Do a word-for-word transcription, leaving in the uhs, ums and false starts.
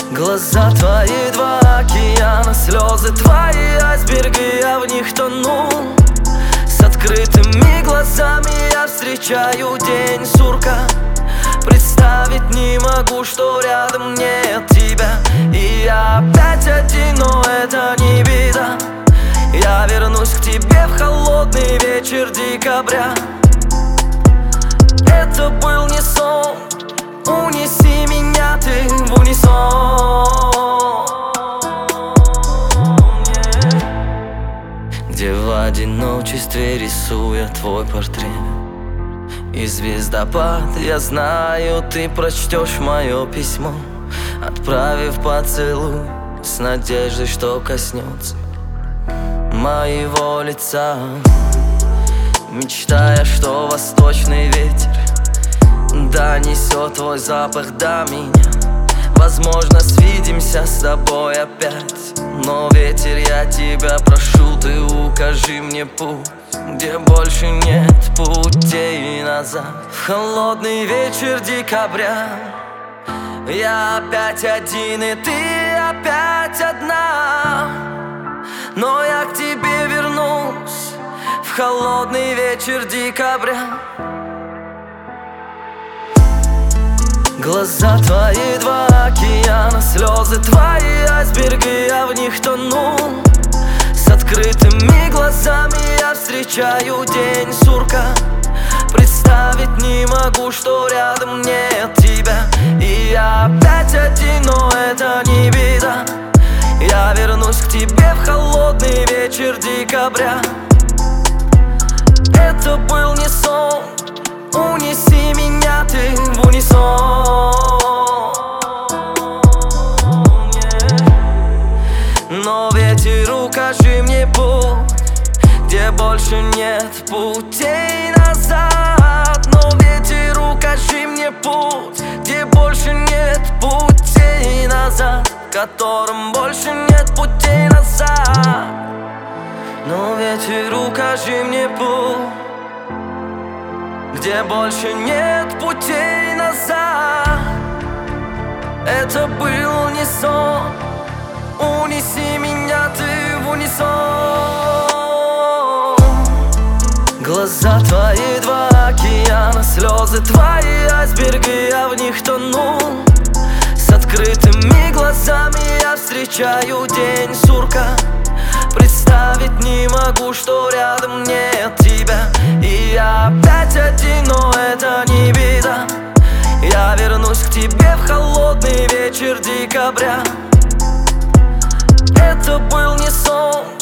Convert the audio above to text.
Глаза твои два океана, слезы твои айсберги, я в них тону. С открытыми глазами я встречаю день сурка. Представить не могу, что рядом нет тебя. И я опять один, но это не беда. Я вернусь к тебе в холодный вечер декабря. Это был не сон, унеси меня ты в унисон. Где в одиночестве рисуя твой портрет и звездопад, я знаю, ты прочтешь мое письмо, отправив поцелуй с надеждой, что коснется моего лица, мечтая, что восточный ветер донесет твой запах до меня. Возможно, свидимся с тобой опять, но ветер, я тебя прошу, ты укажи мне путь, где больше нет путей назад. В холодный вечер декабря я опять один, и ты опять одна. Но я к тебе вернусь в холодный вечер декабря. Глаза твои два океана, слезы твои айсберги, я в них тону. С открытыми глазами я встречаю день сурка. Представить не могу, что рядом нет тебя. И я опять один, но это не беда. Я вернусь к тебе в холодный вечер декабря. Это был не сон, унеси меня ты в унисон. Но ветер, укажи мне путь, где больше нет путей назад. Но ветер, укажи мне путь, где больше нет путей назад, в котором больше нет путей назад. Но ветер, укажи мне путь, где больше нет путей назад. Это был не сон, унеси меня ты в унисон. Глаза твои два океана, слезы твои айсберги, я в них тону. С открытыми глазами я встречаю день сурка. Представить не могу, что рядом нет тебя. И я опять один, но это не беда. Я вернусь к тебе в холодный вечер декабря. Это был не сон,